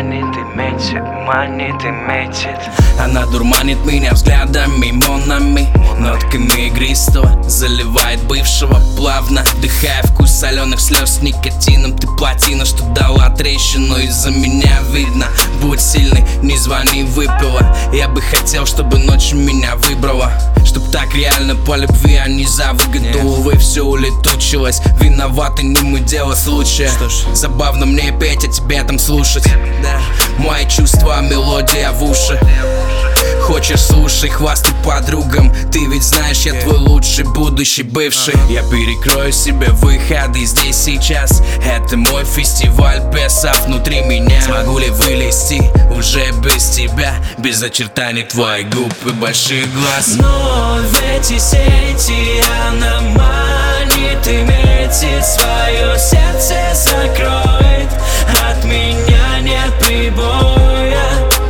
манит и метит. Она дурманит меня взглядами, монами, нотками игристого, заливает бывшего плавно, вдыхая вкус соленых слез никотином. Ты плотина, что дала трещину, из-за меня видно. Будь сильный, не звони, выпила. Я бы хотел, чтобы ночь меня выбрала, чтоб так реально по любви, а не за выгоду. Увы, все улетучилось, виноваты не мы, дело случая. Забавно мне петь, а тебе там слушать. Мои чувства, мелодия в уши. Хочешь, слушай, хвастай подругам. Ты ведь знаешь, я твой лучший будущий бывший. Я перекрою себе выходы здесь сейчас. Это мой фестиваль бесов внутри меня. Смогу ли вылезти уже без тебя, без очертаний твоих губ и больших глаз? Но в эти сети она манит и метит, свое сердце закроет, от меня нет прибоя.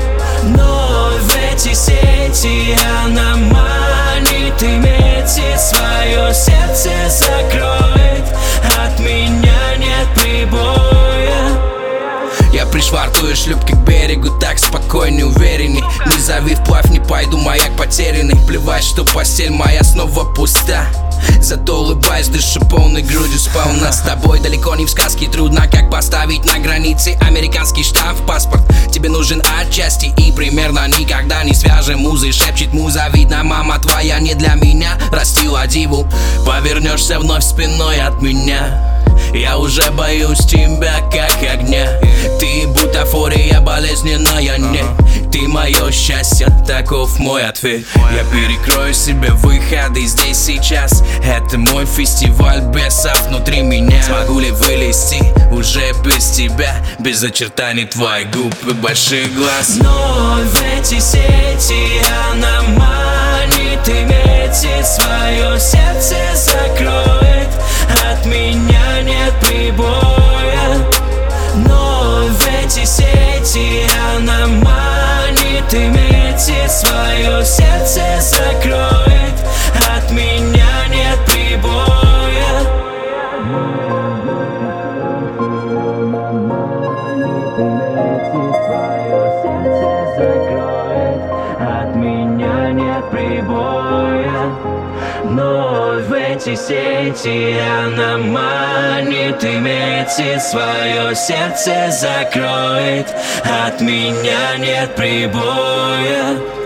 Но в эти сети она манит и метит, свое сердце закроет, от меня нет прибоя. Я пришвартую шлюпки к берегу, так спокойней, уверенней. Не зови вплавь, не пойду, маяк потерянный. Плевать, что постель моя снова пуста, зато улыбаюсь, дышу полной грудью. Сполна с тобой, далеко не в сказке. Трудно, как поставить на границе американский штамп в паспорт. Тебе нужен отчасти и примерно никогда не свяжем музы. Шепчет муза, видно, мама твоя не для меня растила диву. Повернешься вновь спиной от меня, я уже боюсь тебя как огня. Ты бутафория болезненная, не. Ты мое счастье, таков мой ответ. Я перекрою себе выходы здесь сейчас. Это мой фестиваль бесов внутри меня. Смогу ли вылезти уже без тебя, без очертаний твоих губ и больших глаз? Но в эти сети она манит и метит, свое сердце закроет, от меня нет прибоя. Но в эти сети она манит и метит, свое сердце закроет, от меня нет прибоя. Манит и метит, свое сердце закроет, от меня нет прибоя. Но в эти сети она манит и метит, свое сердце закроет, от меня нет прибоя.